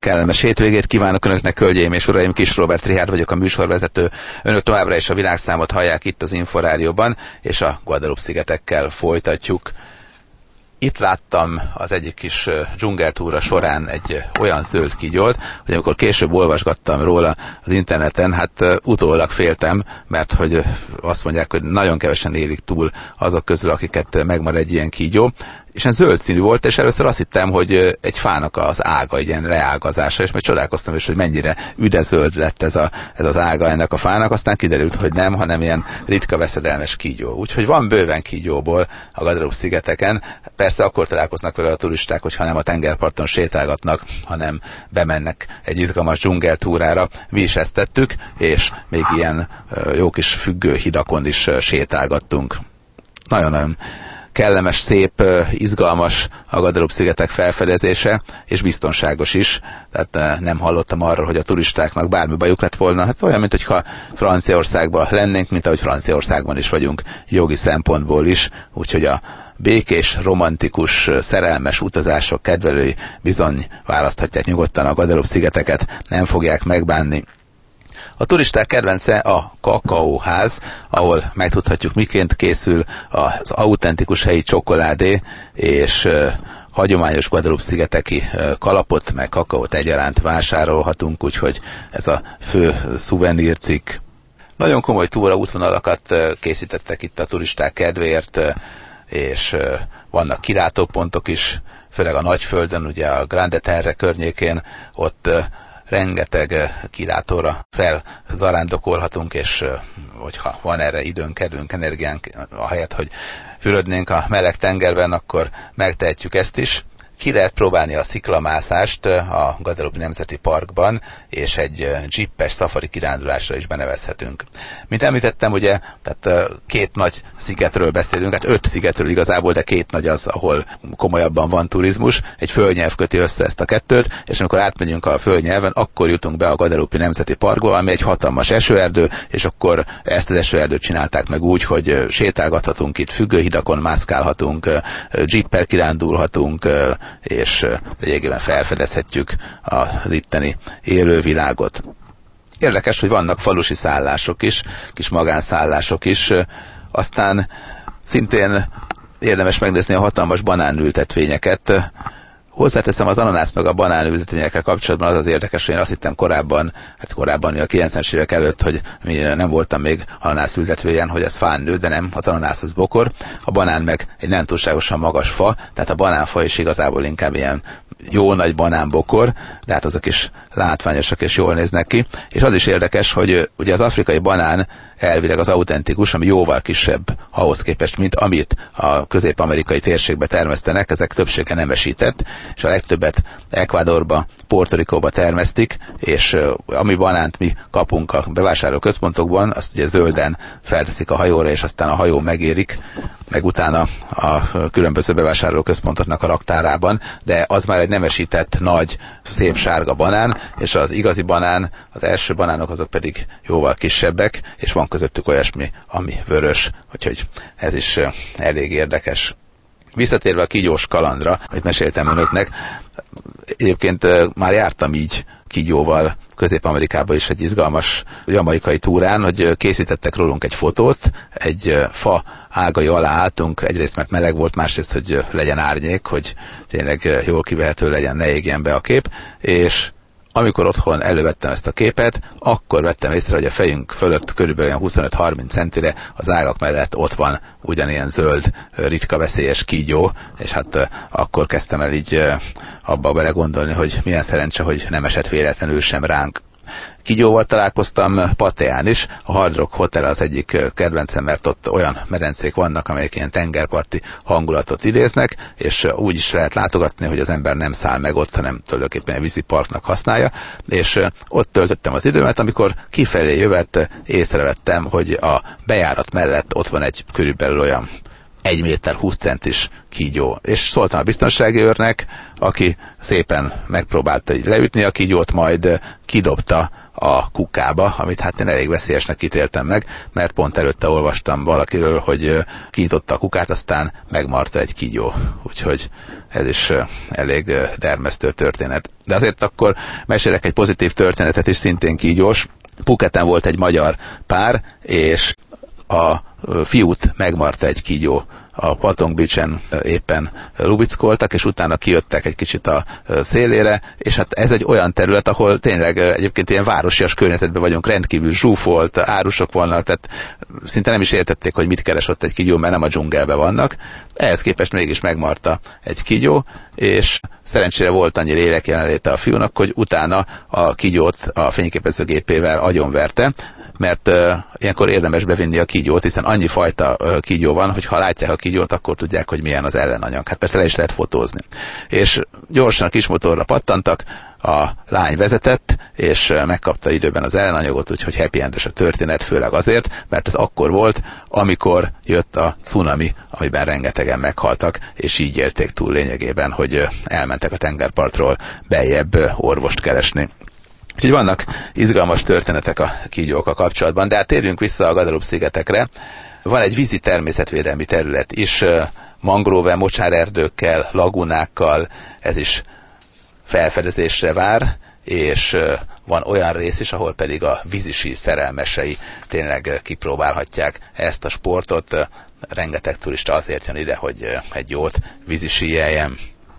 Kellemes hétvégét kívánok Önöknek, hölgyeim és uraim, Kis Róbert Richárd vagyok, a műsorvezető. Önök továbbra is a világszámot hallják itt az Inforádióban, és a Guadeloupe-szigetekkel folytatjuk. Itt láttam az egyik kis dzsungeltúra során egy olyan zöld kígyót, hogy amikor később olvasgattam róla az interneten, hát utólag féltem, mert hogy azt mondják, hogy nagyon kevesen élik túl azok közül, akiket megmarad egy ilyen kígyó. És ilyen zöld színű volt, és először azt hittem, hogy egy fának az ága, egy ilyen leágazása, és majd csodálkoztam is, hogy mennyire üdezöld lett ez az ága ennek a fának, aztán kiderült, hogy nem, hanem ilyen ritka veszedelmes kígyó. Úgyhogy van bőven kígyóból a Guadeloupe-szigeteken. Persze akkor találkoznak vele a turisták, hogyha nem a tengerparton sétálgatnak, hanem bemennek egy izgalmas dzsungeltúrára. Mi is ezt tettük, és még ilyen jó kis függőhidakon is sétálgattunk. Nagyon-nagyon kellemes, szép, izgalmas a Guadeloupe-szigetek felfedezése, és biztonságos is. Tehát nem hallottam arról, hogy a turistáknak bármi bajuk lett volna. Hát olyan, mintha Franciaországban lennénk, mint ahogy Franciaországban is vagyunk jogi szempontból is. Úgyhogy a békés, romantikus, szerelmes utazások kedvelői bizony választhatják nyugodtan a Guadeloupe-szigeteket, nem fogják megbánni. A turisták kedvence a kakaóház, ahol megtudhatjuk, miként készül az autentikus helyi csokoládé, és hagyományos Guadeloupe-szigeteki kalapot, meg kakaót egyaránt vásárolhatunk, úgyhogy ez a fő szuvenírcikk. Nagyon komoly túraútvonalakat készítettek itt a turisták kedvéért, és vannak kilátópontok is, főleg a Nagyföldön, ugye a Grande Terre környékén, ott rengeteg kilátóra felzarándokolhatunk, és hogyha van erre időnk, kedvünk, energiánk, ahelyett, hogy fürödnénk a meleg tengerben, akkor megtehetjük ezt is. Ki lehet próbálni a sziklamászást a Guadeloupe Nemzeti Parkban, és egy jeepes szafari kirándulásra is benevezhetünk. Mint említettem, ugye, tehát két nagy szigetről beszélünk, hát 5 szigetről igazából, de 2 nagy az, ahol komolyabban van turizmus. Egy földnyelv köti össze ezt a kettőt, és amikor átmegyünk a földnyelven, akkor jutunk be a Guadeloupe Nemzeti Parkba, ami egy hatalmas esőerdő, és akkor ezt az esőerdőt csinálták meg úgy, hogy sétálgathatunk itt, függőhidakon mászkálhatunk, jeeppel kirándulhatunk, és lényegében felfedezhetjük az itteni élővilágot. Érdekes, hogy vannak falusi szállások is, kis magánszállások is, aztán szintén érdemes megnézni a hatalmas banánültetvényeket. Hozzáteszem, az ananász meg a banánültetvényekkel kapcsolatban az érdekes, hogy én azt hittem korábban a 90-es évek előtt, hogy nem voltam még ananászültetvényen, hogy ez fán nő, de nem, az ananász az bokor, a banán meg egy nem túlságosan magas fa, tehát a banánfa is igazából inkább ilyen jó nagy banánbokor, de hát azok is látványosak és jól néznek ki. És az is érdekes, hogy ugye az afrikai banán elvileg az autentikus, ami jóval kisebb ahhoz képest, mint amit a közép-amerikai térségbe termesztenek, ezek többsége nemesített, és a legtöbbet Ecuadorba, Puerto Ricóba termesztik, és ami banánt mi kapunk a bevásárlóközpontokban, azt ugye zölden felteszik a hajóra, és aztán a hajó megérik, meg utána a különböző bevásárlóközpontoknak a raktárában, de az már egy nemesített, nagy, szép sárga banán, és az igazi banán, az első banánok azok pedig jóval kisebbek, és van közöttük olyasmi, ami vörös, úgyhogy ez is elég érdekes. Visszatérve a kígyós kalandra, amit meséltem önöknek, egyébként már jártam így kígyóval Közép-Amerikában is egy izgalmas jamaikai túrán, hogy készítettek rólunk egy fotót, egy fa ágai alá álltunk, egyrészt mert meleg volt, másrészt, hogy legyen árnyék, hogy tényleg jól kivehető legyen, ne égjen be a kép, és amikor otthon elővettem ezt a képet, akkor vettem észre, hogy a fejünk fölött körülbelül 25-30 centire az ágak mellett ott van ugyanilyen zöld, ritka veszélyes kígyó, és hát akkor kezdtem el így abba belegondolni, hogy milyen szerencse, hogy nem esett véletlenül sem ránk. Kígyóval találkoztam Pateán is, a Hard Rock Hotel az egyik kedvencem, mert ott olyan medencék vannak, amelyek ilyen tengerparti hangulatot idéznek, és úgy is lehet látogatni, hogy az ember nem száll meg ott, hanem tulajdonképpen egy víziparknak használja, és ott töltöttem az időmet, amikor kifelé jövet, észrevettem, hogy a bejárat mellett ott van egy körülbelül olyan 1 méter 20 centis kígyó. És szóltam a biztonsági őrnek, aki szépen megpróbálta így leütni a kígyót, majd kidobta a kukába, amit hát én elég veszélyesnek ítéltem meg, mert pont előtte olvastam valakiről, hogy kinyitotta a kukát, aztán megmarta egy kígyó. Úgyhogy ez is elég dermesztő történet. De azért akkor mesélek egy pozitív történetet is, szintén kígyós. Phuketen volt egy magyar pár, és a fiút megmarta egy kígyó. A Patong Beach-en éppen lubickoltak, és utána kijöttek egy kicsit a szélére, és hát ez egy olyan terület, ahol tényleg egyébként ilyen városias környezetben vagyunk, rendkívül zsúfolt, árusok vannak, tehát szinte nem is értették, hogy mit keres ott egy kígyó, mert nem a dzsungelben vannak. Ehhez képest mégis megmarta egy kígyó, és szerencsére volt annyi lélek jelenléte a fiúnak, hogy utána a kígyót a fényképezőgépével agyonverte, mert ilyenkor érdemes bevinni a kígyót, hiszen annyi fajta kígyó van, hogy ha látják a kígyót, akkor tudják, hogy milyen az ellenanyag. Hát persze le is lehet fotózni. És gyorsan a kis motorra pattantak, a lány vezetett, és megkapta időben az ellenanyagot, úgyhogy happy endes a történet, főleg azért, mert ez akkor volt, amikor jött a cunami, amiben rengetegen meghaltak, és így élték túl lényegében, hogy elmentek a tengerpartról beljebb orvost keresni. Úgyhogy vannak izgalmas történetek a kígyókkal kapcsolatban, de hát térjünk vissza a Guadeloupe-szigetekre. Van egy vízi természetvédelmi terület is, mangrove, mocsárerdőkkel, lagunákkal, ez is felfedezésre vár, és van olyan rész is, ahol pedig a vízisí szerelmesei tényleg kipróbálhatják ezt a sportot. Rengeteg turista azért jön ide, hogy egy jót vízisíjeljen.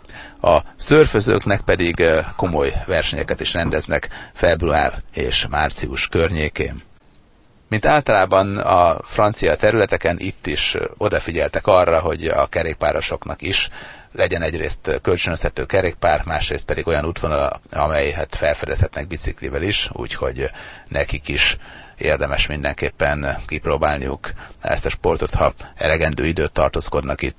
A szörfözőknek pedig komoly versenyeket is rendeznek február és március környékén. Mint általában a francia területeken, itt is odafigyeltek arra, hogy a kerékpárosoknak is legyen egyrészt kölcsönözhető kerékpár, másrészt pedig olyan útvonal, amelyet felfedezhetnek biciklivel is, úgyhogy nekik is érdemes mindenképpen kipróbálniuk ezt a sportot, ha elegendő időt tartózkodnak itt.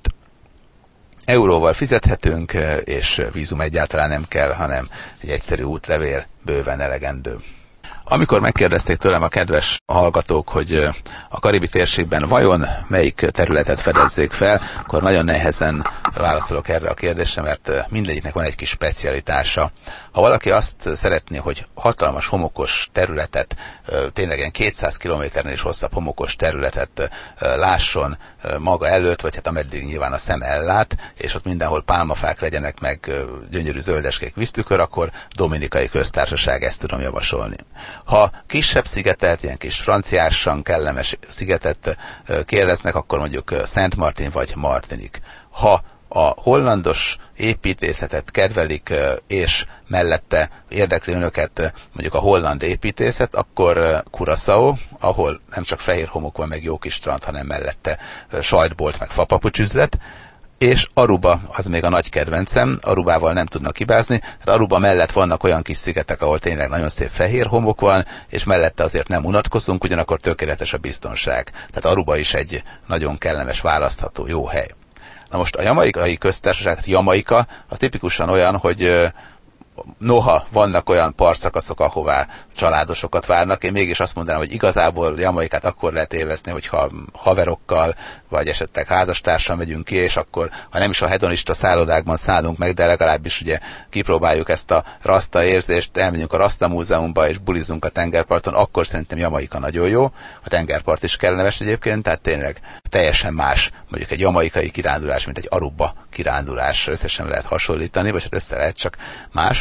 Euróval fizethetünk, és vízum egyáltalán nem kell, hanem egy egyszerű útlevél bőven elegendő. Amikor megkérdezték tőlem a kedves hallgatók, hogy a karibi térségben vajon melyik területet fedezzék fel, akkor nagyon nehezen válaszolok erre a kérdésre, mert mindegyiknek van egy kis specialitása. Ha valaki azt szeretné, hogy hatalmas homokos területet, tényleg ilyen 200 kilométernél is hosszabb homokos területet lásson maga előtt, vagy hát ameddig nyilván a szem ellát, és ott mindenhol pálmafák legyenek, meg gyönyörű zöldeskék víztükör, akkor Dominikai Köztársaság, ezt tudom javasolni. Ha kisebb szigetet, ilyen kis franciásan kellemes szigetet kérdeznek, akkor mondjuk Saint Martin vagy Martinique. Ha a hollandos építészetet kedvelik, és mellette érdekli önöket mondjuk a holland építészet, akkor Curaçao, ahol nem csak fehér homok van, meg jó kis strand, hanem mellette sajtbolt, meg fapapucsüzlet, és Aruba, az még a nagy kedvencem, Arubával nem tudnak hibázni, tehát Aruba mellett vannak olyan kis szigetek, ahol tényleg nagyon szép fehér homok van, és mellette azért nem unatkozunk, ugyanakkor tökéletes a biztonság. Tehát Aruba is egy nagyon kellemes, választható jó hely. Na most a Jamaikai Köztársaság, tehát Jamaika, az tipikusan olyan, hogy noha vannak olyan partszakaszok, ahová családosokat várnak, én mégis azt mondanám, hogy igazából Jamaikát akkor lehet élvezni, hogyha haverokkal, vagy esetleg házastársal megyünk ki, és akkor, ha nem is a hedonista szállodákban szállunk meg, de legalábbis ugye kipróbáljuk ezt a rasta érzést, elmegyünk a Rasta Múzeumba, és bulizunk a tengerparton, akkor szerintem Jamaika nagyon jó. A tengerpart is kellemes egyébként, tehát tényleg teljesen más, mondjuk egy jamaikai kirándulás, mint egy Aruba kirándulás, összesen lehet hasonlítani, vagy hát össze lehet, csak más.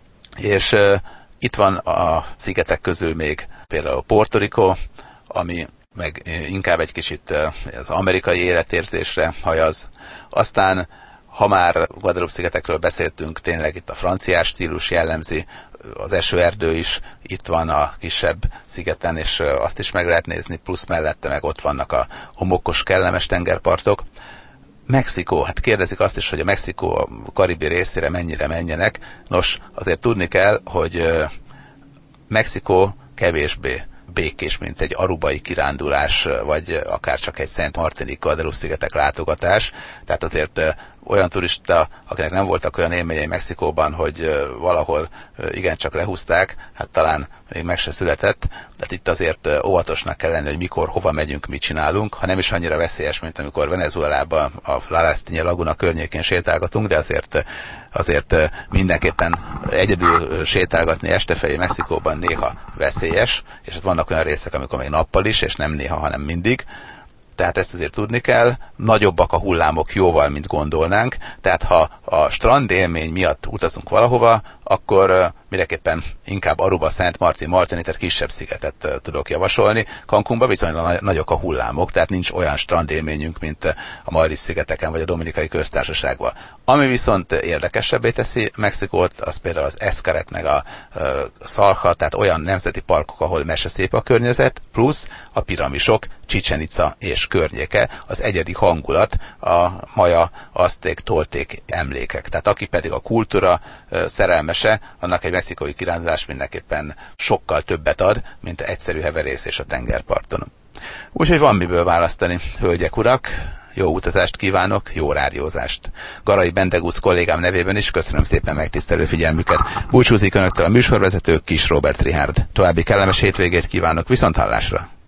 És itt van a szigetek közül még például Puerto Rico, ami meg inkább egy kicsit az amerikai életérzésre hajaz. Aztán, ha már Guadeloupe-szigetekről beszéltünk, tényleg itt a franciás stílus jellemzi, az esőerdő is itt van a kisebb szigeten, és azt is meg lehet nézni, plusz mellette meg ott vannak a homokos, kellemes tengerpartok. Mexikó, hát kérdezik azt is, hogy a Mexikó a karibi részére mennyire menjenek. Nos, azért tudni kell, hogy Mexikó kevésbé békés, mint egy arubai kirándulás, vagy akár csak egy Saint Martinique Guadeloupe-szigetek látogatás. Tehát azért olyan turista, akinek nem voltak olyan élményei Mexikóban, hogy valahol igencsak lehúzták, hát talán még meg se született, de itt azért óvatosnak kell lenni, hogy mikor, hova megyünk, mit csinálunk, ha nem is annyira veszélyes, mint amikor Venezuelában a La Laguna környékén sétálgatunk, de azért mindenképpen egyedül sétálgatni estefelé Mexikóban néha veszélyes, és ott vannak olyan részek, amikor még nappal is, és nem néha, hanem mindig. Tehát ezt azért tudni kell, nagyobbak a hullámok jóval, mint gondolnánk, tehát ha a strand élmény miatt utazunk valahova, akkor mindenképpen inkább Aruba, Szent Martin, Martinitet, kisebb szigetet tudok javasolni. Cancúnban viszonylag nagyok a hullámok, tehát nincs olyan strandélményünk, mint a Maldiv-szigeteken vagy a Dominikai Köztársaságban. Ami viszont érdekesebbé teszi Mexikót, az például az Xcaret meg a Szalha, tehát olyan nemzeti parkok, ahol meseszép a környezet, plusz a piramisok, Chichén Itzá és környéke, az egyedi hangulat, a maja, azték, tolték emlékek. Tehát aki pedig a kultúra szerelmese, annak egy mexikói kirándulás mindenképpen sokkal többet ad, mint egyszerű heverészés a tengerparton. Úgyhogy van miből választani, hölgyek, urak. Jó utazást kívánok, jó rádiózást. Garai Bendegusz kollégám nevében is köszönöm szépen megtisztelő figyelmüket. Búcsúzik önöktől a műsorvezető, Kis Robert Richárd. További kellemes hétvégét kívánok, viszonthallásra!